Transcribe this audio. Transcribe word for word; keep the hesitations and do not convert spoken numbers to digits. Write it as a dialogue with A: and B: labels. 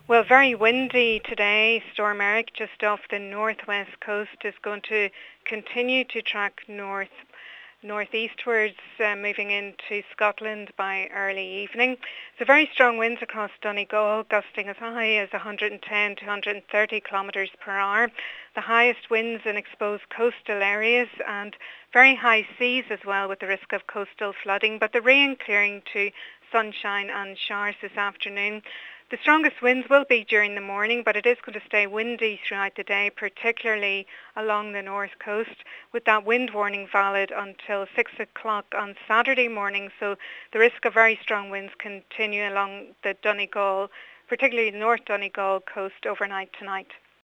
A: Well, very windy today. Storm Eric, just off the northwest coast, is going to continue to track north northeastwards, uh, moving into Scotland by early evening. So very strong winds across Donegal, gusting as high as one hundred ten to one hundred thirty kilometres per hour. The highest winds in exposed coastal areas, and very high seas as well, with the risk of coastal flooding. But the rain clearing to sunshine and showers this afternoon. The strongest winds will be during the morning, but it is going to stay windy throughout the day, particularly along the north coast, with that wind warning valid until six o'clock on Saturday morning. So the risk of very strong winds continue along the Donegal, particularly the North Donegal coast overnight tonight.